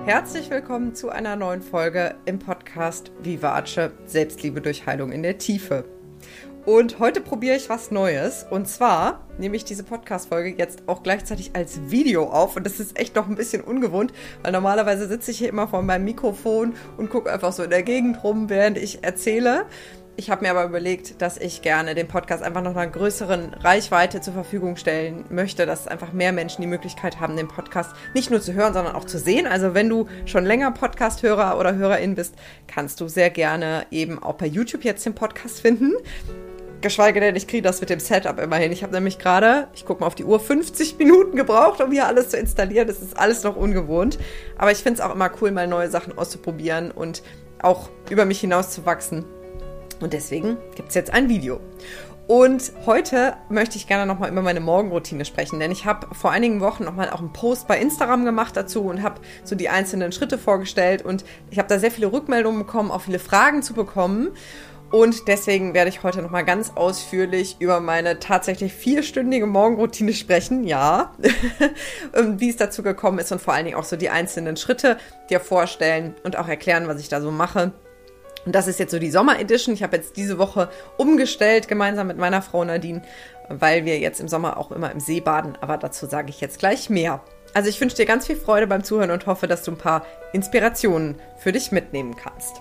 Herzlich willkommen zu einer neuen Folge im Podcast Vivace Selbstliebe durch Heilung in der Tiefe. Und heute probiere ich was Neues. Und zwar nehme ich diese Podcast-Folge jetzt auch gleichzeitig als Video auf. Und das ist echt noch ein bisschen ungewohnt, weil normalerweise sitze ich hier immer vor meinem Mikrofon und gucke einfach so in der Gegend rum, während ich erzähle. Ich habe mir aber überlegt, dass ich gerne den Podcast einfach noch einer größeren Reichweite zur Verfügung stellen möchte, dass einfach mehr Menschen die Möglichkeit haben, den Podcast nicht nur zu hören, sondern auch zu sehen. Also wenn du schon länger Podcast-Hörer oder Hörerin bist, kannst du sehr gerne eben auch bei YouTube jetzt den Podcast finden. Geschweige denn, ich kriege das mit dem Setup immerhin. Ich habe nämlich gerade, ich gucke mal auf die Uhr, 50 Minuten gebraucht, um hier alles zu installieren. Das ist alles noch ungewohnt. Aber ich finde es auch immer cool, mal neue Sachen auszuprobieren und auch über mich hinaus zu wachsen. Und deswegen gibt es jetzt ein Video. Und heute möchte ich gerne nochmal über meine Morgenroutine sprechen, denn ich habe vor einigen Wochen nochmal auch einen Post bei Instagram gemacht dazu und habe so die einzelnen Schritte vorgestellt und ich habe da sehr viele Rückmeldungen bekommen, auch viele Fragen zu bekommen. Und deswegen werde ich heute nochmal ganz ausführlich über meine tatsächlich 4-stündige Morgenroutine sprechen, ja, wie es dazu gekommen ist und vor allen Dingen auch so die einzelnen Schritte dir vorstellen und auch erklären, was ich da so mache. Und das ist jetzt so die Sommer-Edition. Ich habe jetzt diese Woche umgestellt, gemeinsam mit meiner Frau Nadine, weil wir jetzt im Sommer auch immer im See baden. Aber dazu sage ich jetzt gleich mehr. Also ich wünsche dir ganz viel Freude beim Zuhören und hoffe, dass du ein paar Inspirationen für dich mitnehmen kannst.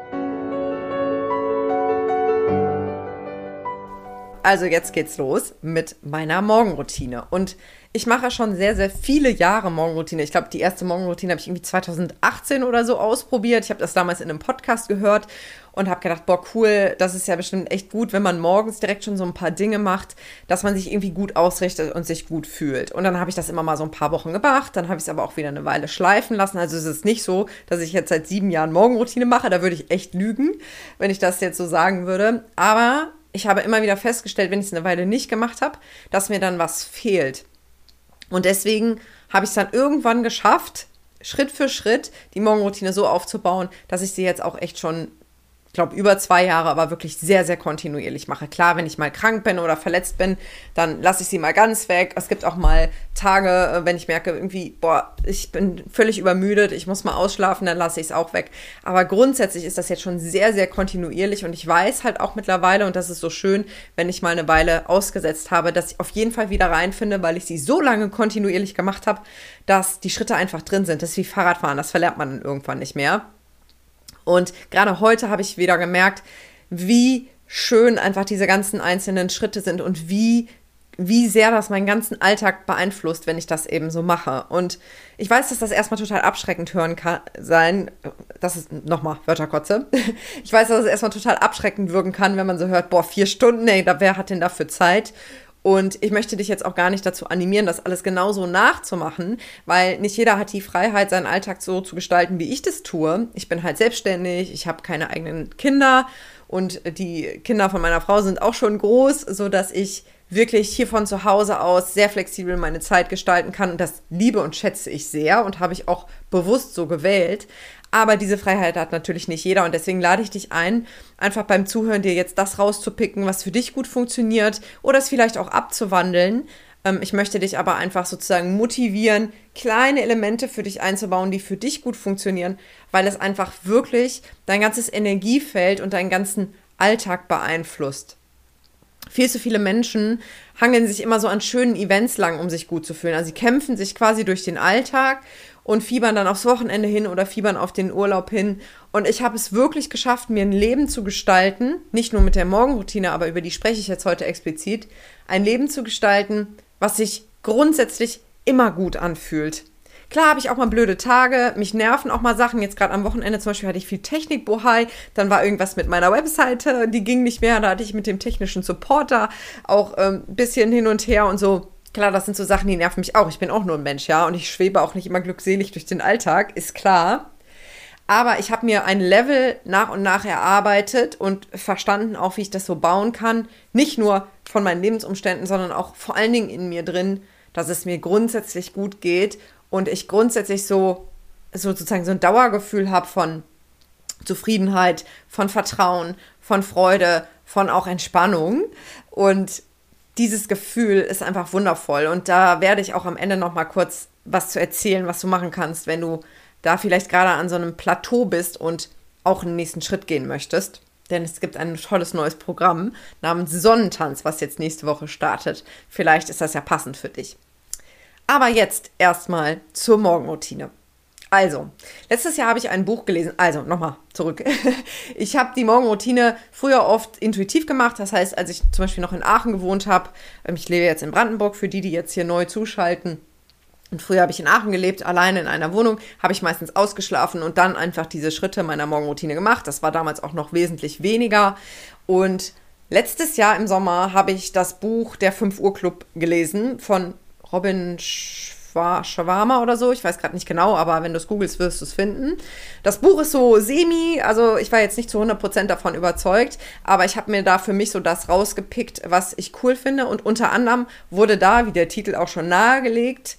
Also jetzt geht's los mit meiner Morgenroutine. Und ich mache schon sehr, sehr viele Jahre Morgenroutine. Ich glaube, die erste Morgenroutine habe ich irgendwie 2018 oder so ausprobiert. Ich habe das damals in einem Podcast gehört und habe gedacht, boah, cool, das ist ja bestimmt echt gut, wenn man morgens direkt schon so ein paar Dinge macht, dass man sich irgendwie gut ausrichtet und sich gut fühlt. Und dann habe ich das immer mal so ein paar Wochen gemacht. Dann habe ich es aber auch wieder eine Weile schleifen lassen. Also es ist nicht so, dass ich jetzt seit 7 Jahren Morgenroutine mache. Da würde ich echt lügen, wenn ich das jetzt so sagen würde. Aber ich habe immer wieder festgestellt, wenn ich es eine Weile nicht gemacht habe, dass mir dann was fehlt. Und deswegen habe ich es dann irgendwann geschafft, Schritt für Schritt die Morgenroutine so aufzubauen, dass ich sie jetzt auch echt schon, ich glaube, über 2 Jahre, aber wirklich sehr, sehr kontinuierlich mache. Klar, wenn ich mal krank bin oder verletzt bin, dann lasse ich sie mal ganz weg. Es gibt auch mal Tage, wenn ich merke, irgendwie, boah, ich bin völlig übermüdet, ich muss mal ausschlafen, dann lasse ich es auch weg. Aber grundsätzlich ist das jetzt schon sehr, sehr kontinuierlich und ich weiß halt auch mittlerweile, und das ist so schön, wenn ich mal eine Weile ausgesetzt habe, dass ich auf jeden Fall wieder reinfinde, weil ich sie so lange kontinuierlich gemacht habe, dass die Schritte einfach drin sind. Das ist wie Fahrradfahren, das verlernt man dann irgendwann nicht mehr. Und gerade heute habe ich wieder gemerkt, wie schön einfach diese ganzen einzelnen Schritte sind und wie sehr das meinen ganzen Alltag beeinflusst, wenn ich das eben so mache. Und ich weiß, dass das erstmal total abschreckend hören kann, das ist nochmal Wörterkotze. Ich weiß, dass es erstmal total abschreckend wirken kann, wenn man so hört, boah, 4 Stunden, ey, wer hat denn dafür Zeit? Und ich möchte dich jetzt auch gar nicht dazu animieren, das alles genauso nachzumachen, weil nicht jeder hat die Freiheit, seinen Alltag so zu gestalten, wie ich das tue. Ich bin halt selbstständig, ich habe keine eigenen Kinder und die Kinder von meiner Frau sind auch schon groß, sodass ich wirklich hier von zu Hause aus sehr flexibel meine Zeit gestalten kann. Und das liebe und schätze ich sehr und habe ich auch bewusst so gewählt. Aber diese Freiheit hat natürlich nicht jeder und deswegen lade ich dich ein, einfach beim Zuhören dir jetzt das rauszupicken, was für dich gut funktioniert oder es vielleicht auch abzuwandeln. Ich möchte dich aber einfach sozusagen motivieren, kleine Elemente für dich einzubauen, die für dich gut funktionieren, weil es einfach wirklich dein ganzes Energiefeld und deinen ganzen Alltag beeinflusst. Viel zu viele Menschen hangeln sich immer so an schönen Events lang, um sich gut zu fühlen. Also sie kämpfen sich quasi durch den Alltag und fiebern dann aufs Wochenende hin oder fiebern auf den Urlaub hin. Und ich habe es wirklich geschafft, mir ein Leben zu gestalten, nicht nur mit der Morgenroutine, aber über die spreche ich jetzt heute explizit, ein Leben zu gestalten, was sich grundsätzlich immer gut anfühlt. Klar habe ich auch mal blöde Tage, mich nerven auch mal Sachen. Jetzt gerade am Wochenende zum Beispiel hatte ich viel Technikbohai, dann war irgendwas mit meiner Webseite, die ging nicht mehr, da hatte ich mit dem technischen Supporter auch ein bisschen hin und her und so. Klar, das sind so Sachen, die nerven mich auch. Ich bin auch nur ein Mensch, ja, und ich schwebe auch nicht immer glückselig durch den Alltag, ist klar. Aber ich habe mir ein Level nach und nach erarbeitet und verstanden auch, wie ich das so bauen kann. Nicht nur von meinen Lebensumständen, sondern auch vor allen Dingen in mir drin, dass es mir grundsätzlich gut geht und ich grundsätzlich so sozusagen so ein Dauergefühl habe von Zufriedenheit, von Vertrauen, von Freude, von auch Entspannung. Und dieses Gefühl ist einfach wundervoll. Und da werde ich auch am Ende noch mal kurz was zu erzählen, was du machen kannst, wenn du da vielleicht gerade an so einem Plateau bist und auch einen nächsten Schritt gehen möchtest. Denn es gibt ein tolles neues Programm namens Sonnentanz, was jetzt nächste Woche startet. Vielleicht ist das ja passend für dich. Aber jetzt erstmal zur Morgenroutine. Also, letztes Jahr habe ich ein Buch gelesen. Also, nochmal zurück. Ich habe die Morgenroutine früher oft intuitiv gemacht. Das heißt, als ich zum Beispiel noch in Aachen gewohnt habe, ich lebe jetzt in Brandenburg, für die jetzt hier neu zuschalten. Und früher habe ich in Aachen gelebt, alleine in einer Wohnung, habe ich meistens ausgeschlafen und dann einfach diese Schritte meiner Morgenroutine gemacht. Das war damals auch noch wesentlich weniger. Und letztes Jahr im Sommer habe ich das Buch Der 5-Uhr-Club gelesen von Robin Sharma oder so. Ich weiß gerade nicht genau, aber wenn du es googelst, wirst du es finden. Das Buch ist so also ich war jetzt nicht zu 100% davon überzeugt, aber ich habe mir da für mich so das rausgepickt, was ich cool finde. Und unter anderem wurde da, wie der Titel auch schon nahegelegt,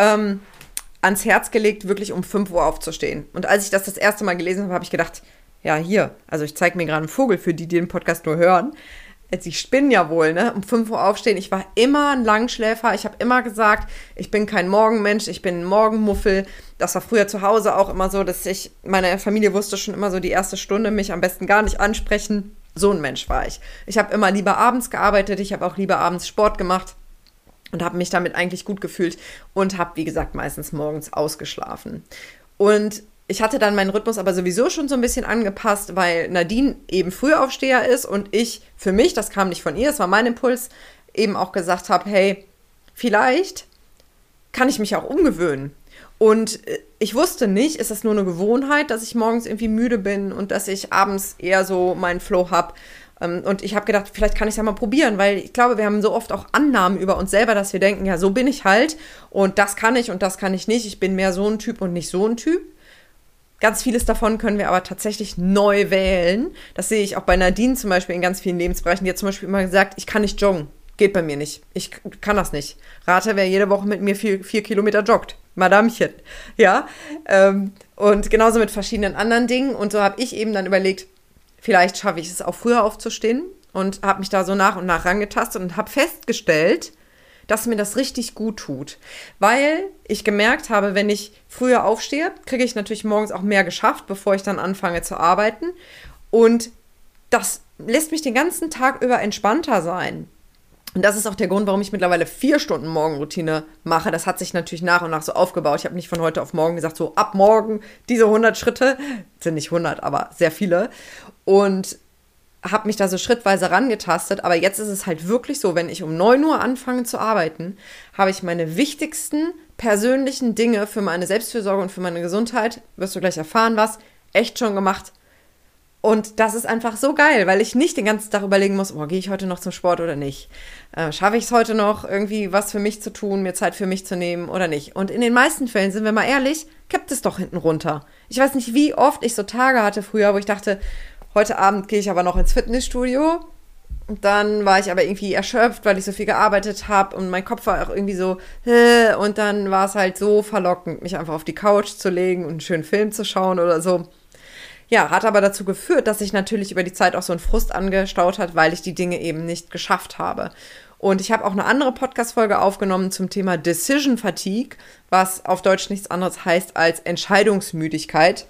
ans Herz gelegt, wirklich um 5 Uhr aufzustehen. Und als ich das erste Mal gelesen habe, habe ich gedacht, ja, hier, also ich zeige mir gerade einen Vogel, für die den Podcast nur hören. Sie spinnen ja wohl, ne? Um 5 Uhr aufstehen. Ich war immer ein Langschläfer. Ich habe immer gesagt, ich bin kein Morgenmensch, ich bin ein Morgenmuffel. Das war früher zu Hause auch immer so, dass meine Familie wusste schon immer so die erste Stunde, mich am besten gar nicht ansprechen. So ein Mensch war ich. Ich habe immer lieber abends gearbeitet, ich habe auch lieber abends Sport gemacht. Und habe mich damit eigentlich gut gefühlt und habe, wie gesagt, meistens morgens ausgeschlafen. Und ich hatte dann meinen Rhythmus aber sowieso schon so ein bisschen angepasst, weil Nadine eben Frühaufsteher ist und ich für mich, das kam nicht von ihr, das war mein Impuls, eben auch gesagt habe, hey, vielleicht kann ich mich auch umgewöhnen. Und ich wusste nicht, ist das nur eine Gewohnheit, dass ich morgens irgendwie müde bin und dass ich abends eher so meinen Flow habe. Und ich habe gedacht, vielleicht kann ich es ja mal probieren, weil ich glaube, wir haben so oft auch Annahmen über uns selber, dass wir denken, ja, so bin ich halt und das kann ich nicht. Ich bin mehr so ein Typ und nicht so ein Typ. Ganz vieles davon können wir aber tatsächlich neu wählen. Das sehe ich auch bei Nadine zum Beispiel in ganz vielen Lebensbereichen. Die hat zum Beispiel immer gesagt, ich kann nicht joggen. Geht bei mir nicht. Ich kann das nicht. Rate, wer jede Woche mit mir 4 Kilometer joggt. Madamchen. Ja. Und genauso mit verschiedenen anderen Dingen. Und so habe ich eben dann überlegt, vielleicht schaffe ich es auch früher aufzustehen und habe mich da so nach und nach rangetastet und habe festgestellt, dass mir das richtig gut tut. Weil ich gemerkt habe, wenn ich früher aufstehe, kriege ich natürlich morgens auch mehr geschafft, bevor ich dann anfange zu arbeiten. Und das lässt mich den ganzen Tag über entspannter sein. Und das ist auch der Grund, warum ich mittlerweile 4 Stunden Morgenroutine mache. Das hat sich natürlich nach und nach so aufgebaut. Ich habe nicht von heute auf morgen gesagt, so ab morgen diese 100 Schritte, sind nicht 100, aber sehr viele. Und habe mich da so schrittweise rangetastet. Aber jetzt ist es halt wirklich so, wenn ich um 9 Uhr anfange zu arbeiten, habe ich meine wichtigsten persönlichen Dinge für meine Selbstfürsorge und für meine Gesundheit, wirst du gleich erfahren was, echt schon gemacht. Und das ist einfach so geil, weil ich nicht den ganzen Tag überlegen muss, gehe ich heute noch zum Sport oder nicht? Schaffe ich es heute noch, irgendwie was für mich zu tun, mir Zeit für mich zu nehmen oder nicht? Und in den meisten Fällen, sind wir mal ehrlich, kippt es doch hinten runter. Ich weiß nicht, wie oft ich so Tage hatte früher, wo ich dachte, heute Abend gehe ich aber noch ins Fitnessstudio. Und dann war ich aber irgendwie erschöpft, weil ich so viel gearbeitet habe und mein Kopf war auch irgendwie so, und dann war es halt so verlockend, mich einfach auf die Couch zu legen und einen schönen Film zu schauen oder so. Ja, hat aber dazu geführt, dass sich natürlich über die Zeit auch so ein Frust angestaut hat, weil ich die Dinge eben nicht geschafft habe. Und ich habe auch eine andere Podcast-Folge aufgenommen zum Thema Decision Fatigue, was auf Deutsch nichts anderes heißt als Entscheidungsmüdigkeit.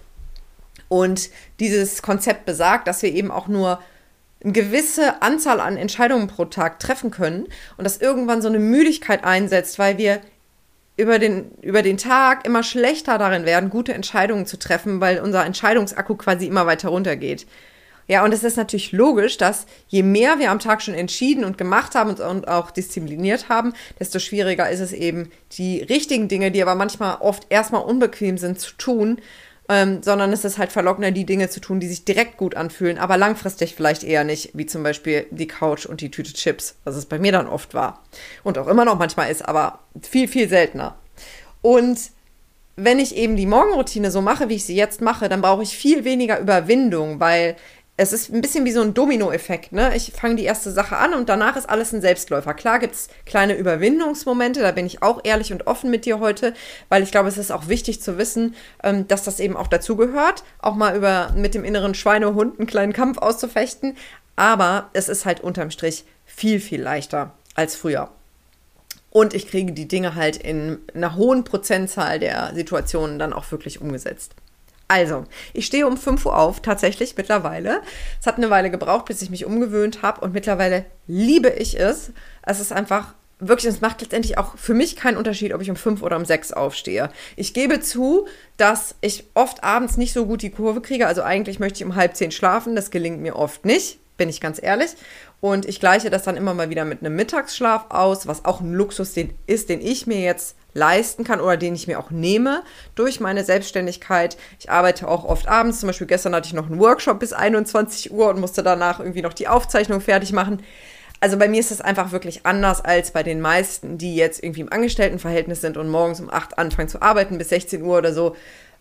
Und dieses Konzept besagt, dass wir eben auch nur eine gewisse Anzahl an Entscheidungen pro Tag treffen können und dass irgendwann so eine Müdigkeit einsetzt, weil wir über den Tag immer schlechter darin werden, gute Entscheidungen zu treffen, weil unser Entscheidungsakku quasi immer weiter runtergeht. Ja, und es ist natürlich logisch, dass je mehr wir am Tag schon entschieden und gemacht haben und auch diszipliniert haben, desto schwieriger ist es eben, die richtigen Dinge, die aber manchmal oft erstmal unbequem sind, zu tun, sondern es ist halt verlockender, die Dinge zu tun, die sich direkt gut anfühlen, aber langfristig vielleicht eher nicht, wie zum Beispiel die Couch und die Tüte Chips, was es bei mir dann oft war und auch immer noch manchmal ist, aber viel, viel seltener. Und wenn ich eben die Morgenroutine so mache, wie ich sie jetzt mache, dann brauche ich viel weniger Überwindung, weil es ist ein bisschen wie so ein Dominoeffekt, ne? Ich fange die erste Sache an und danach ist alles ein Selbstläufer. Klar gibt es kleine Überwindungsmomente, da bin ich auch ehrlich und offen mit dir heute, weil ich glaube, es ist auch wichtig zu wissen, dass das eben auch dazugehört, auch mal mit dem inneren Schweinehund einen kleinen Kampf auszufechten. Aber es ist halt unterm Strich viel, viel leichter als früher. Und ich kriege die Dinge halt in einer hohen Prozentzahl der Situationen dann auch wirklich umgesetzt. Also, ich stehe um 5 Uhr auf, tatsächlich mittlerweile. Es hat eine Weile gebraucht, bis ich mich umgewöhnt habe und mittlerweile liebe ich es. Es ist einfach wirklich, es macht letztendlich auch für mich keinen Unterschied, ob ich um 5 oder um 6 aufstehe. Ich gebe zu, dass ich oft abends nicht so gut die Kurve kriege. Also eigentlich möchte ich um 9:30 schlafen, das gelingt mir oft nicht, bin ich ganz ehrlich. Und ich gleiche das dann immer mal wieder mit einem Mittagsschlaf aus, was auch ein Luxus ist, den ich mir jetzt leisten kann oder den ich mir auch nehme durch meine Selbstständigkeit. Ich arbeite auch oft abends, zum Beispiel gestern hatte ich noch einen Workshop bis 21 Uhr und musste danach irgendwie noch die Aufzeichnung fertig machen. Also bei mir ist das einfach wirklich anders als bei den meisten, die jetzt irgendwie im Angestelltenverhältnis sind und morgens um 8 anfangen zu arbeiten bis 16 Uhr oder so.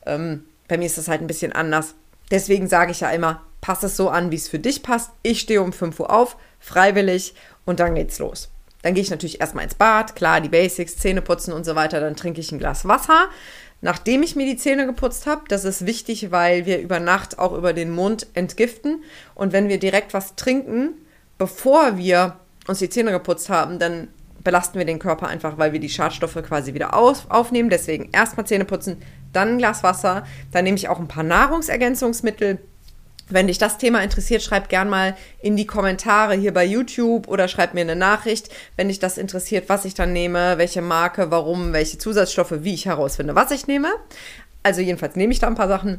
Bei mir ist das halt ein bisschen anders. Deswegen sage ich ja immer, pass es so an, wie es für dich passt. Ich stehe um 5 Uhr auf, freiwillig, und dann geht's los. Dann gehe ich natürlich erstmal ins Bad, klar, die Basics, Zähne putzen und so weiter. Dann trinke ich ein Glas Wasser, nachdem ich mir die Zähne geputzt habe. Das ist wichtig, weil wir über Nacht auch über den Mund entgiften. Und wenn wir direkt was trinken, bevor wir uns die Zähne geputzt haben, dann belasten wir den Körper einfach, weil wir die Schadstoffe quasi wieder aufnehmen. Deswegen erstmal Zähne putzen, dann ein Glas Wasser. Dann nehme ich auch ein paar Nahrungsergänzungsmittel. Wenn dich das Thema interessiert, schreib gern mal in die Kommentare hier bei YouTube oder schreib mir eine Nachricht, wenn dich das interessiert, was ich dann nehme, welche Marke, warum, welche Zusatzstoffe, wie ich herausfinde, was ich nehme. Also jedenfalls nehme ich da ein paar Sachen.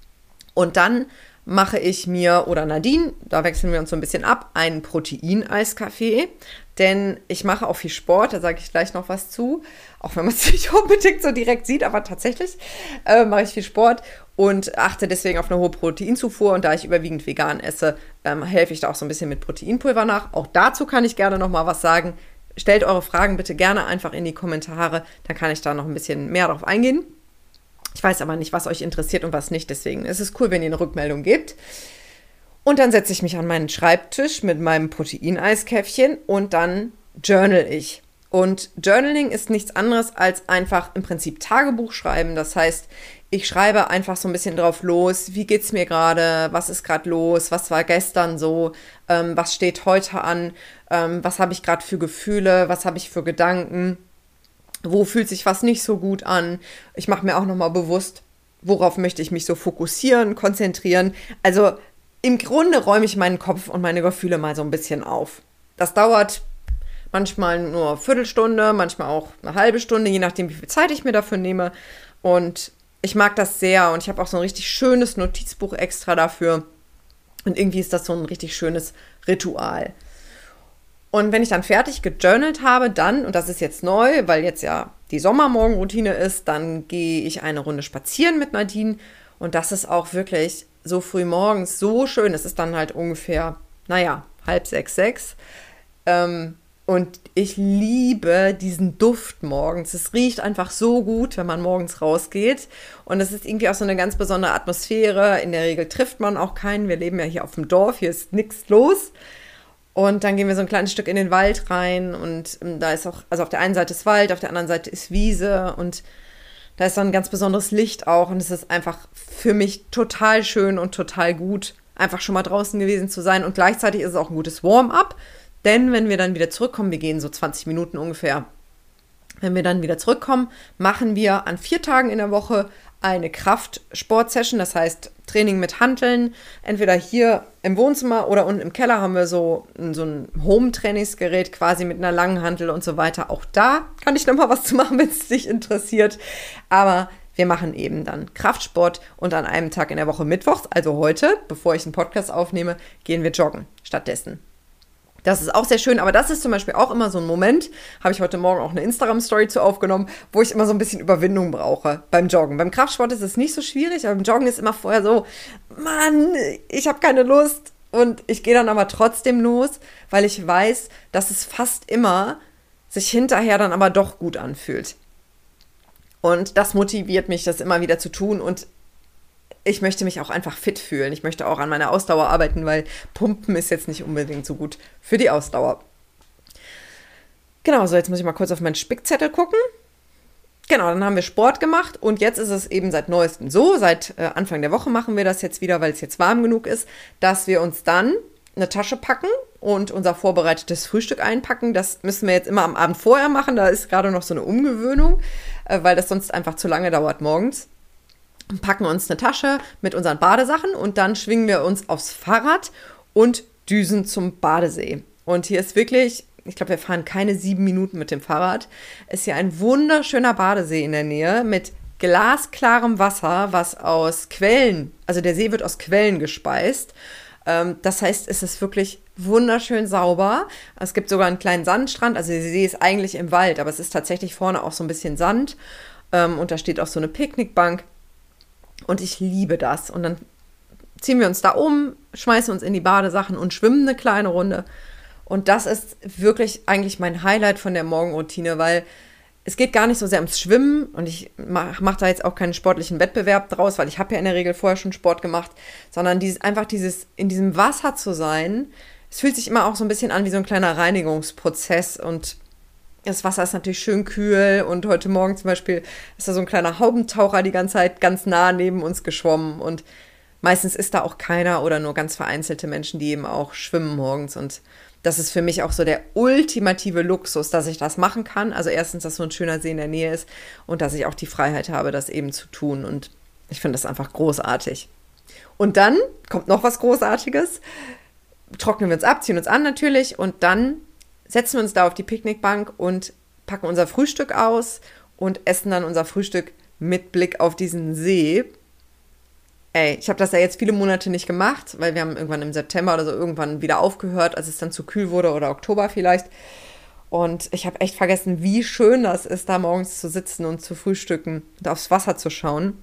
Und dann mache ich mir, oder Nadine, da wechseln wir uns so ein bisschen ab, einen Proteineiskaffee. Denn ich mache auch viel Sport, da sage ich gleich noch was zu. Auch wenn man es nicht unbedingt so direkt sieht, aber tatsächlich mache ich viel Sport und achte deswegen auf eine hohe Proteinzufuhr. Und da ich überwiegend vegan esse, helfe ich da auch so ein bisschen mit Proteinpulver nach. Auch dazu kann ich gerne noch mal was sagen. Stellt eure Fragen bitte gerne einfach in die Kommentare, dann kann ich da noch ein bisschen mehr drauf eingehen. Ich weiß aber nicht, was euch interessiert und was nicht, deswegen ist es cool, wenn ihr eine Rückmeldung gebt. Und dann setze ich mich an meinen Schreibtisch mit meinem Proteineiskaffchen und dann journal ich. Und Journaling ist nichts anderes als einfach im Prinzip Tagebuch schreiben. Das heißt, ich schreibe einfach so ein bisschen drauf los, wie geht's mir gerade, was ist gerade los, was war gestern so, was steht heute an, was habe ich gerade für Gefühle, was habe ich für Gedanken, wo fühlt sich was nicht so gut an. Ich mache mir auch nochmal bewusst, worauf möchte ich mich so fokussieren, konzentrieren. Also im Grunde räume ich meinen Kopf und meine Gefühle mal so ein bisschen auf. Das dauert manchmal nur eine Viertelstunde, manchmal auch eine halbe Stunde, je nachdem, wie viel Zeit ich mir dafür nehme. Und ich mag das sehr und ich habe auch so ein richtig schönes Notizbuch extra dafür. Und irgendwie ist das so ein richtig schönes Ritual. Und wenn ich dann fertig gejournalt habe, dann, und das ist jetzt neu, weil jetzt ja die Sommermorgenroutine ist, dann gehe ich eine Runde spazieren mit Nadine. Und das ist auch wirklich so früh morgens so schön. Es ist dann halt ungefähr, 5:30, 6. Und ich liebe diesen Duft morgens. Es riecht einfach so gut, wenn man morgens rausgeht. Und es ist irgendwie auch so eine ganz besondere Atmosphäre. In der Regel trifft man auch keinen. Wir leben ja hier auf dem Dorf, hier ist nichts los. Und dann gehen wir so ein kleines Stück in den Wald rein. Und da ist auch, also auf der einen Seite ist Wald, auf der anderen Seite ist Wiese. Und da ist so ein ganz besonderes Licht auch. Und es ist einfach für mich total schön und total gut, einfach schon mal draußen gewesen zu sein. Und gleichzeitig ist es auch ein gutes Warm-up. Denn wenn wir dann wieder zurückkommen, wir gehen so 20 Minuten ungefähr, wenn wir dann wieder zurückkommen, machen wir an 4 Tagen in der Woche eine Kraftsport-Session, das heißt Training mit Hanteln. Entweder hier im Wohnzimmer oder unten im Keller haben wir so ein Home-Trainingsgerät quasi mit einer langen Hantel und so weiter. Auch da kann ich nochmal was zu machen, wenn es dich interessiert. Aber wir machen eben dann Kraftsport und an einem Tag in der Woche mittwochs, also heute, bevor ich einen Podcast aufnehme, gehen wir joggen stattdessen. Das ist auch sehr schön, aber das ist zum Beispiel auch immer so ein Moment, habe ich heute Morgen auch eine Instagram-Story zu aufgenommen, wo ich immer so ein bisschen Überwindung brauche beim Joggen. Beim Kraftsport ist es nicht so schwierig, aber beim Joggen ist immer vorher so, Mann, ich habe keine Lust. Und ich gehe dann aber trotzdem los, weil ich weiß, dass es fast immer sich hinterher dann aber doch gut anfühlt. Und das motiviert mich, das immer wieder zu tun, und ich möchte mich auch einfach fit fühlen. Ich möchte auch an meiner Ausdauer arbeiten, weil Pumpen ist jetzt nicht unbedingt so gut für die Ausdauer. Genau, so jetzt muss ich mal kurz auf meinen Spickzettel gucken. Genau, dann haben wir Sport gemacht und jetzt ist es eben seit neuestem so, seit Anfang der Woche machen wir das jetzt wieder, weil es jetzt warm genug ist, dass wir uns dann eine Tasche packen und unser vorbereitetes Frühstück einpacken. Das müssen wir jetzt immer am Abend vorher machen. Da ist gerade noch so eine Umgewöhnung, weil das sonst einfach zu lange dauert morgens. Packen uns eine Tasche mit unseren Badesachen und dann schwingen wir uns aufs Fahrrad und düsen zum Badesee. Und hier ist wirklich, ich glaube, wir fahren keine 7 Minuten mit dem Fahrrad. Ist hier ein wunderschöner Badesee in der Nähe mit glasklarem Wasser, was aus Quellen, also der See wird aus Quellen gespeist. Das heißt, es ist wirklich wunderschön sauber. Es gibt sogar einen kleinen Sandstrand, also der See ist eigentlich im Wald, aber es ist tatsächlich vorne auch so ein bisschen Sand. Und da steht auch so eine Picknickbank. Und ich liebe das. Und dann ziehen wir uns da um, schmeißen uns in die Badesachen und schwimmen eine kleine Runde. Und das ist wirklich eigentlich mein Highlight von der Morgenroutine, weil es geht gar nicht so sehr ums Schwimmen. Und ich mach da jetzt auch keinen sportlichen Wettbewerb draus, weil ich habe ja in der Regel vorher schon Sport gemacht. Sondern dieses in diesem Wasser zu sein, es fühlt sich immer auch so ein bisschen an wie so ein kleiner Reinigungsprozess. Und das Wasser ist natürlich schön kühl und heute Morgen zum Beispiel ist da so ein kleiner Haubentaucher die ganze Zeit ganz nah neben uns geschwommen und meistens ist da auch keiner oder nur ganz vereinzelte Menschen, die eben auch schwimmen morgens und das ist für mich auch so der ultimative Luxus, dass ich das machen kann. Also erstens, dass so ein schöner See in der Nähe ist und dass ich auch die Freiheit habe, das eben zu tun und ich finde das einfach großartig. Und dann kommt noch was Großartiges, trocknen wir uns ab, ziehen uns an natürlich und dann setzen wir uns da auf die Picknickbank und packen unser Frühstück aus und essen dann unser Frühstück mit Blick auf diesen See. Ey, ich habe das ja jetzt viele Monate nicht gemacht, weil wir haben irgendwann im September oder so irgendwann wieder aufgehört, als es dann zu kühl wurde oder Oktober vielleicht. Und ich habe echt vergessen, wie schön das ist, da morgens zu sitzen und zu frühstücken und aufs Wasser zu schauen.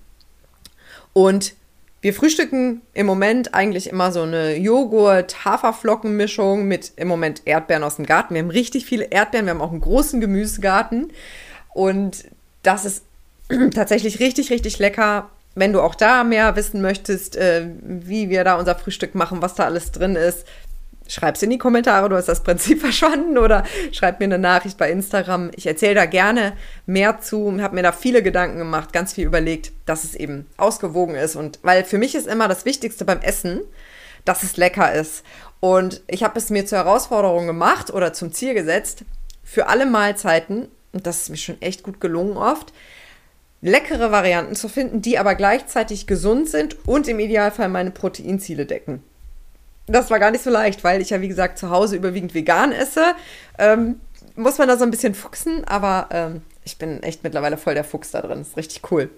Und wir frühstücken im Moment eigentlich immer so eine Joghurt-Haferflocken-Mischung mit im Moment Erdbeeren aus dem Garten. Wir haben richtig viele Erdbeeren, wir haben auch einen großen Gemüsegarten und das ist tatsächlich richtig, richtig lecker. Wenn du auch da mehr wissen möchtest, wie wir da unser Frühstück machen, was da alles drin ist, schreib's in die Kommentare, du hast das Prinzip verstanden oder schreib mir eine Nachricht bei Instagram. Ich erzähle da gerne mehr zu, habe mir da viele Gedanken gemacht, ganz viel überlegt, dass es eben ausgewogen ist. Und weil für mich ist immer das Wichtigste beim Essen, dass es lecker ist. Und ich habe es mir zur Herausforderung gemacht oder zum Ziel gesetzt, für alle Mahlzeiten, und das ist mir schon echt gut gelungen oft, leckere Varianten zu finden, die aber gleichzeitig gesund sind und im Idealfall meine Proteinziele decken. Das war gar nicht so leicht, weil ich ja, wie gesagt, zu Hause überwiegend vegan esse. Muss man da so ein bisschen fuchsen, aber ich bin echt mittlerweile voll der Fuchs da drin. Das ist richtig cool.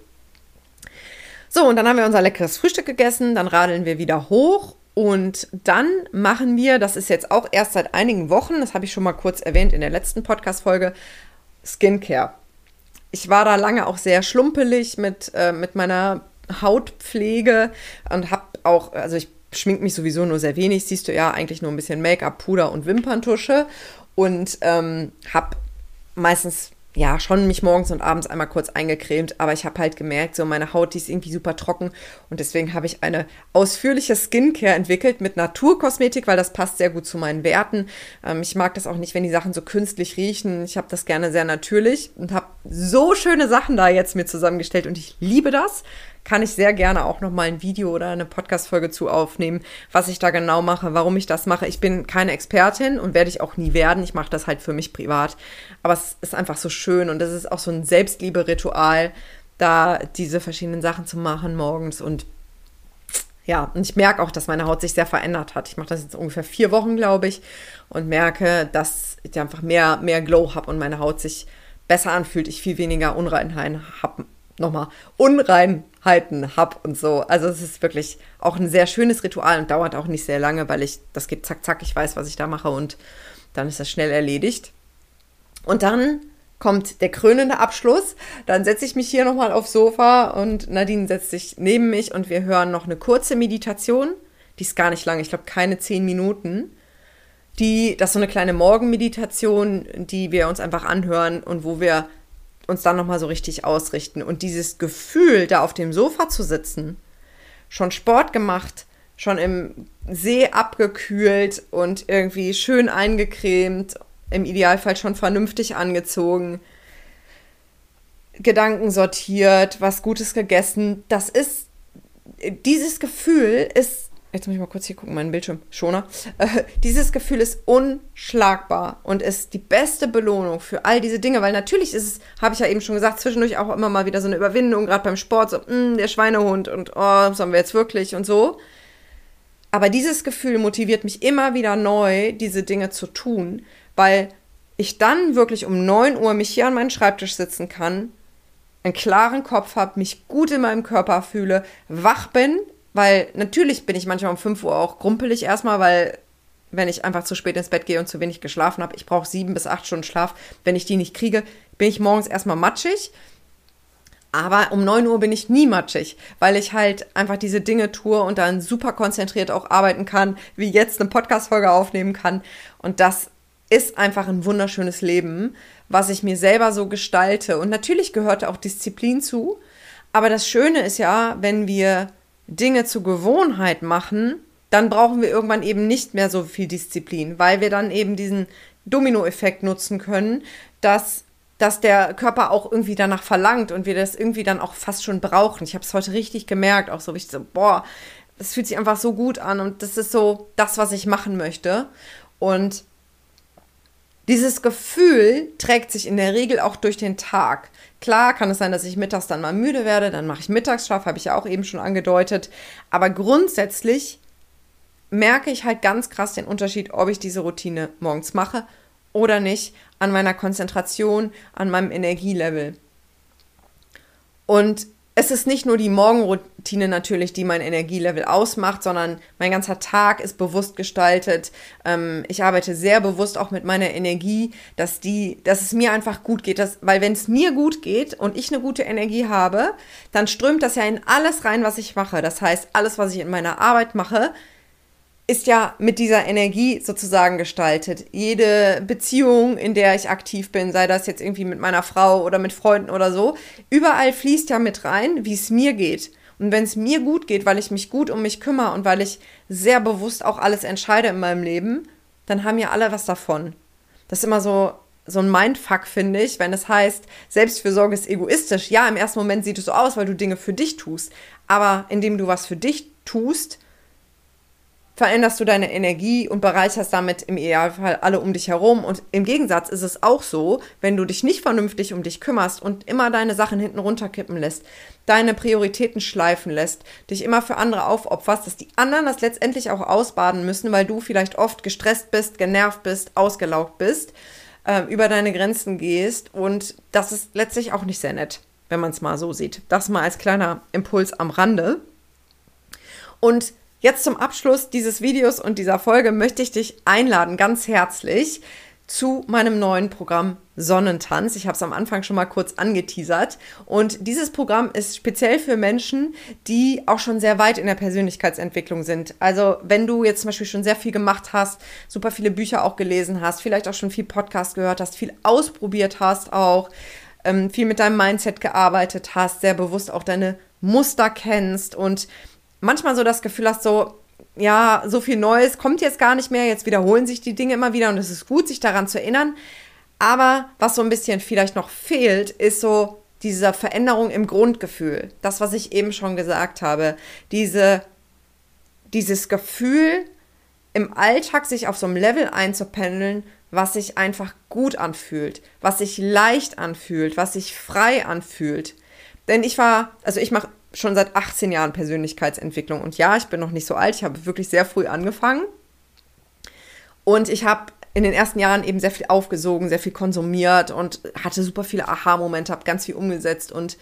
So, und dann haben wir unser leckeres Frühstück gegessen, dann radeln wir wieder hoch und dann machen wir, das ist jetzt auch erst seit einigen Wochen, das habe ich schon mal kurz erwähnt in der letzten Podcast-Folge, Skincare. Ich war da lange auch sehr schlumpelig mit meiner Hautpflege und habe auch, also ich schmink mich sowieso nur sehr wenig, siehst du ja, eigentlich nur ein bisschen Make-up, Puder und Wimperntusche und habe meistens ja schon mich morgens und abends einmal kurz eingecremt, aber ich habe halt gemerkt, so meine Haut, die ist irgendwie super trocken und deswegen habe ich eine ausführliche Skincare entwickelt mit Naturkosmetik, weil das passt sehr gut zu meinen Werten. Ich mag das auch nicht, wenn die Sachen so künstlich riechen. Ich habe das gerne sehr natürlich und habe so schöne Sachen da jetzt mir zusammengestellt und ich liebe das. Kann ich sehr gerne auch noch mal ein Video oder eine Podcast-Folge zu aufnehmen, was ich da genau mache, warum ich das mache. Ich bin keine Expertin und werde ich auch nie werden. Ich mache das halt für mich privat. Aber es ist einfach so schön und es ist auch so ein Selbstliebe-Ritual, da diese verschiedenen Sachen zu machen morgens. Und ja, und ich merke auch, dass meine Haut sich sehr verändert hat. Ich mache das jetzt ungefähr 4 Wochen, glaube ich, und merke, dass ich einfach mehr Glow habe und meine Haut sich besser anfühlt. Ich viel weniger Unreinheiten habe. Unreinheiten habe und so. Also es ist wirklich auch ein sehr schönes Ritual und dauert auch nicht sehr lange, weil das geht zack, zack, ich weiß, was ich da mache und dann ist das schnell erledigt. Und dann kommt der krönende Abschluss. Dann setze ich mich hier nochmal aufs Sofa und Nadine setzt sich neben mich und wir hören noch eine kurze Meditation. Die ist gar nicht lang, ich glaube keine 10 Minuten. Das ist so eine kleine Morgenmeditation, die wir uns einfach anhören und wo wir uns dann nochmal so richtig ausrichten. Und dieses Gefühl, da auf dem Sofa zu sitzen, schon Sport gemacht, schon im See abgekühlt und irgendwie schön eingecremt, im Idealfall schon vernünftig angezogen, Gedanken sortiert, was Gutes gegessen, dieses Gefühl ist Jetzt muss ich mal kurz hier gucken, meinen Bildschirmschoner. Dieses Gefühl ist unschlagbar und ist die beste Belohnung für all diese Dinge, weil natürlich ist es, habe ich ja eben schon gesagt, zwischendurch auch immer mal wieder so eine Überwindung, gerade beim Sport, so, der Schweinehund und oh, sollen wir jetzt wirklich und so. Aber dieses Gefühl motiviert mich immer wieder neu, diese Dinge zu tun, weil ich dann wirklich um 9 Uhr mich hier an meinen Schreibtisch sitzen kann, einen klaren Kopf habe, mich gut in meinem Körper fühle, wach bin, weil natürlich bin ich manchmal um 5 Uhr auch grumpelig erstmal, weil wenn ich einfach zu spät ins Bett gehe und zu wenig geschlafen habe, ich brauche 7 bis 8 Stunden Schlaf, wenn ich die nicht kriege, bin ich morgens erstmal matschig. Aber um 9 Uhr bin ich nie matschig, weil ich halt einfach diese Dinge tue und dann super konzentriert auch arbeiten kann, wie jetzt eine Podcast-Folge aufnehmen kann. Und das ist einfach ein wunderschönes Leben, was ich mir selber so gestalte. Und natürlich gehört auch Disziplin zu. Aber das Schöne ist ja, wenn wir Dinge zur Gewohnheit machen, dann brauchen wir irgendwann eben nicht mehr so viel Disziplin, weil wir dann eben diesen Dominoeffekt nutzen können, dass der Körper auch irgendwie danach verlangt und wir das irgendwie dann auch fast schon brauchen. Ich habe es heute richtig gemerkt, auch so, wie ich so, boah, das fühlt sich einfach so gut an und das ist so das, was ich machen möchte. Und dieses Gefühl trägt sich in der Regel auch durch den Tag. Klar kann es sein, dass ich mittags dann mal müde werde, dann mache ich Mittagsschlaf, habe ich ja auch eben schon angedeutet. Aber grundsätzlich merke ich halt ganz krass den Unterschied, ob ich diese Routine morgens mache oder nicht, an meiner Konzentration, an meinem Energielevel. Und es ist nicht nur die Morgenroutine natürlich, die mein Energielevel ausmacht, sondern mein ganzer Tag ist bewusst gestaltet. Ich arbeite sehr bewusst auch mit meiner Energie, dass es mir einfach gut geht. Weil wenn es mir gut geht und ich eine gute Energie habe, dann strömt das ja in alles rein, was ich mache. Das heißt, alles, was ich in meiner Arbeit mache, ist ja mit dieser Energie sozusagen gestaltet. Jede Beziehung, in der ich aktiv bin, sei das jetzt irgendwie mit meiner Frau oder mit Freunden oder so, überall fließt ja mit rein, wie es mir geht. Und wenn es mir gut geht, weil ich mich gut um mich kümmere und weil ich sehr bewusst auch alles entscheide in meinem Leben, dann haben ja alle was davon. Das ist immer so ein Mindfuck, finde ich, wenn es heißt, Selbstfürsorge ist egoistisch. Ja, im ersten Moment sieht es so aus, weil du Dinge für dich tust. Aber indem du was für dich tust, veränderst du deine Energie und bereicherst damit im Idealfall alle um dich herum. Und im Gegensatz ist es auch so, wenn du dich nicht vernünftig um dich kümmerst und immer deine Sachen hinten runterkippen lässt, deine Prioritäten schleifen lässt, dich immer für andere aufopferst, dass die anderen das letztendlich auch ausbaden müssen, weil du vielleicht oft gestresst bist, genervt bist, ausgelaugt bist, über deine Grenzen gehst. Und das ist letztlich auch nicht sehr nett, wenn man es mal so sieht. Das mal als kleiner Impuls am Rande. Und jetzt zum Abschluss dieses Videos und dieser Folge möchte ich dich einladen, ganz herzlich, zu meinem neuen Programm Sonnentanz. Ich habe es am Anfang schon mal kurz angeteasert. Und dieses Programm ist speziell für Menschen, die auch schon sehr weit in der Persönlichkeitsentwicklung sind. Also wenn du jetzt zum Beispiel schon sehr viel gemacht hast, super viele Bücher auch gelesen hast, vielleicht auch schon viel Podcast gehört hast, viel ausprobiert hast auch, viel mit deinem Mindset gearbeitet hast, sehr bewusst auch deine Muster kennst und manchmal so das Gefühl hast, so, ja, so viel Neues kommt jetzt gar nicht mehr, jetzt wiederholen sich die Dinge immer wieder und es ist gut, sich daran zu erinnern. Aber was so ein bisschen vielleicht noch fehlt, ist so diese Veränderung im Grundgefühl. Das, was ich eben schon gesagt habe. Dieses Gefühl, im Alltag sich auf so einem Level einzupendeln, was sich einfach gut anfühlt, was sich leicht anfühlt, was sich frei anfühlt. Denn ich mache schon seit 18 Jahren Persönlichkeitsentwicklung. Und ja, ich bin noch nicht so alt, ich habe wirklich sehr früh angefangen. Und ich habe in den ersten Jahren eben sehr viel aufgesogen, sehr viel konsumiert und hatte super viele Aha-Momente, habe ganz viel umgesetzt und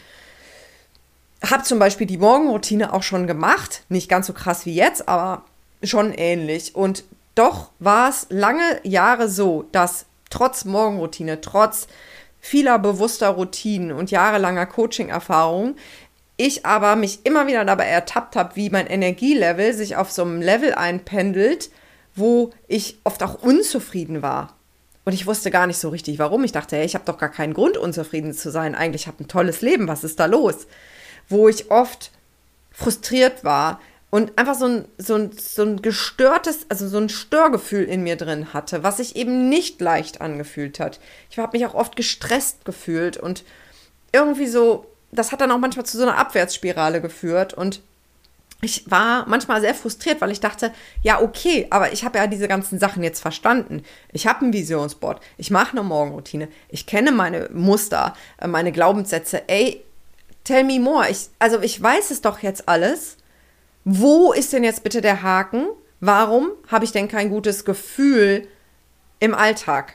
habe zum Beispiel die Morgenroutine auch schon gemacht. Nicht ganz so krass wie jetzt, aber schon ähnlich. Und doch war es lange Jahre so, dass trotz Morgenroutine, trotz vieler bewusster Routinen und jahrelanger Coaching-Erfahrung ich aber mich immer wieder dabei ertappt habe, wie mein Energielevel sich auf so einem Level einpendelt, wo ich oft auch unzufrieden war. Und ich wusste gar nicht so richtig, warum. Ich dachte, hey, ich habe doch gar keinen Grund, unzufrieden zu sein. Eigentlich habe ich ein tolles Leben, was ist da los? Wo ich oft frustriert war und einfach so ein gestörtes, also so ein Störgefühl in mir drin hatte, was sich eben nicht leicht angefühlt hat. Ich habe mich auch oft gestresst gefühlt und irgendwie so, das hat dann auch manchmal zu so einer Abwärtsspirale geführt und ich war manchmal sehr frustriert, weil ich dachte, ja, okay, aber ich habe ja diese ganzen Sachen jetzt verstanden. Ich habe ein Visionsboard, ich mache eine Morgenroutine, ich kenne meine Muster, meine Glaubenssätze. Ey, tell me more. Ich weiß es doch jetzt alles. Wo ist denn jetzt bitte der Haken? Warum habe ich denn kein gutes Gefühl im Alltag?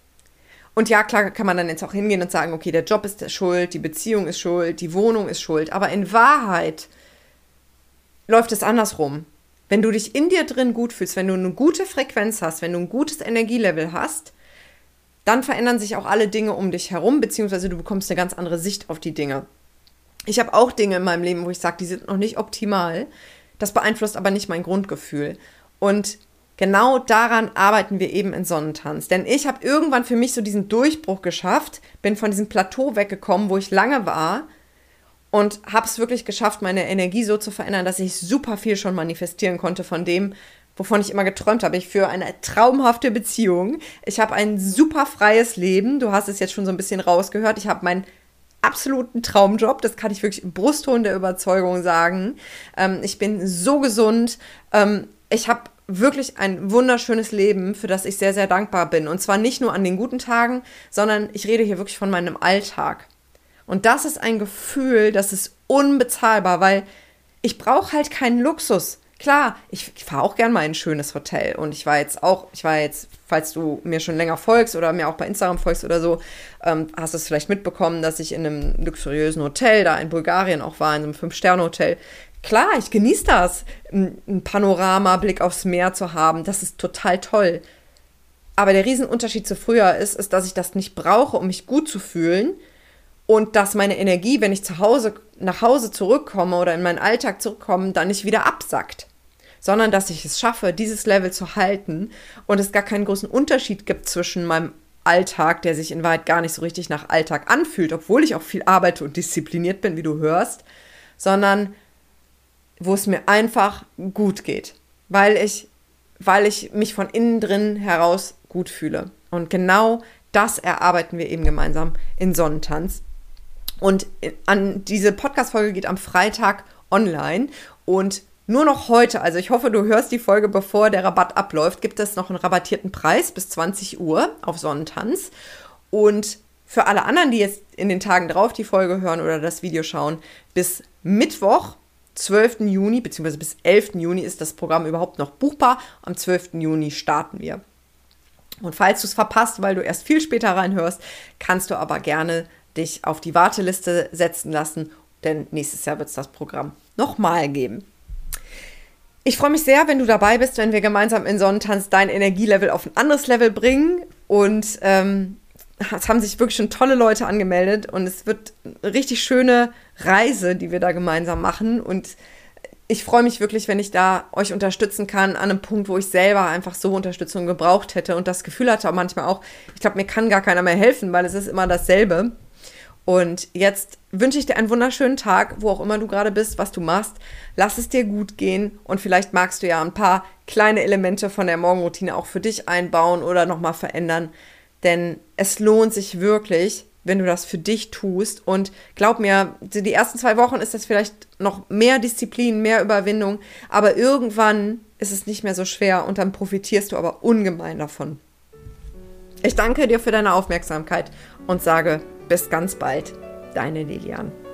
Und ja, klar kann man dann jetzt auch hingehen und sagen, okay, der Job ist schuld, die Beziehung ist schuld, die Wohnung ist schuld. Aber in Wahrheit läuft es andersrum. Wenn du dich in dir drin gut fühlst, wenn du eine gute Frequenz hast, wenn du ein gutes Energielevel hast, dann verändern sich auch alle Dinge um dich herum, beziehungsweise du bekommst eine ganz andere Sicht auf die Dinge. Ich habe auch Dinge in meinem Leben, wo ich sage, die sind noch nicht optimal. Das beeinflusst aber nicht mein Grundgefühl. Und genau daran arbeiten wir eben in Sonnentanz. Denn ich habe irgendwann für mich so diesen Durchbruch geschafft, bin von diesem Plateau weggekommen, wo ich lange war, und habe es wirklich geschafft, meine Energie so zu verändern, dass ich super viel schon manifestieren konnte von dem, wovon ich immer geträumt habe. Ich führe eine traumhafte Beziehung. Ich habe ein super freies Leben. Du hast es jetzt schon so ein bisschen rausgehört. Ich habe meinen absoluten Traumjob. Das kann ich wirklich im Brustton der Überzeugung sagen. Ich bin so gesund. Ich habe wirklich ein wunderschönes Leben, für das ich sehr, sehr dankbar bin. Und zwar nicht nur an den guten Tagen, sondern ich rede hier wirklich von meinem Alltag. Und das ist ein Gefühl, das ist unbezahlbar, weil ich brauche halt keinen Luxus. Klar, ich fahre auch gern mal in ein schönes Hotel. Und ich war jetzt, falls du mir schon länger folgst oder mir auch bei Instagram folgst oder so, hast du es vielleicht mitbekommen, dass ich in einem luxuriösen Hotel da in Bulgarien auch war, in einem 5-Sterne-Hotel. Klar, ich genieße das, einen Panorama-Blick aufs Meer zu haben. Das ist total toll. Aber der Riesenunterschied zu früher ist, dass ich das nicht brauche, um mich gut zu fühlen. Und dass meine Energie, wenn ich nach Hause zurückkomme oder in meinen Alltag zurückkomme, dann nicht wieder absackt. Sondern dass ich es schaffe, dieses Level zu halten und es gar keinen großen Unterschied gibt zwischen meinem Alltag, der sich in Wahrheit gar nicht so richtig nach Alltag anfühlt, obwohl ich auch viel arbeite und diszipliniert bin, wie du hörst, sondern wo es mir einfach gut geht, weil ich mich von innen drin heraus gut fühle. Und genau das erarbeiten wir eben gemeinsam in Sonnentanz. Und diese Podcast-Folge geht am Freitag online und nur noch heute, also ich hoffe, du hörst die Folge, bevor der Rabatt abläuft, gibt es noch einen rabattierten Preis bis 20 Uhr auf Sonnentanz. Und für alle anderen, die jetzt in den Tagen drauf die Folge hören oder das Video schauen, bis Mittwoch, 12. Juni, beziehungsweise bis 11. Juni ist das Programm überhaupt noch buchbar. Am 12. Juni starten wir. Und falls du es verpasst, weil du erst viel später reinhörst, kannst du aber gerne dich auf die Warteliste setzen lassen, denn nächstes Jahr wird es das Programm nochmal geben. Ich freue mich sehr, wenn du dabei bist, wenn wir gemeinsam in Sonnentanz dein Energielevel auf ein anderes Level bringen. Und es haben sich wirklich schon tolle Leute angemeldet und es wird eine richtig schöne Reise, die wir da gemeinsam machen. Und ich freue mich wirklich, wenn ich da euch unterstützen kann an einem Punkt, wo ich selber einfach so Unterstützung gebraucht hätte und das Gefühl hatte auch manchmal auch, ich glaube, mir kann gar keiner mehr helfen, weil es ist immer dasselbe. Und jetzt wünsche ich dir einen wunderschönen Tag, wo auch immer du gerade bist, was du machst. Lass es dir gut gehen und vielleicht magst du ja ein paar kleine Elemente von der Morgenroutine auch für dich einbauen oder nochmal verändern. Denn es lohnt sich wirklich, wenn du das für dich tust. Und glaub mir, die ersten 2 Wochen ist das vielleicht noch mehr Disziplin, mehr Überwindung. Aber irgendwann ist es nicht mehr so schwer und dann profitierst du aber ungemein davon. Ich danke dir für deine Aufmerksamkeit und sage bis ganz bald, deine Lilian.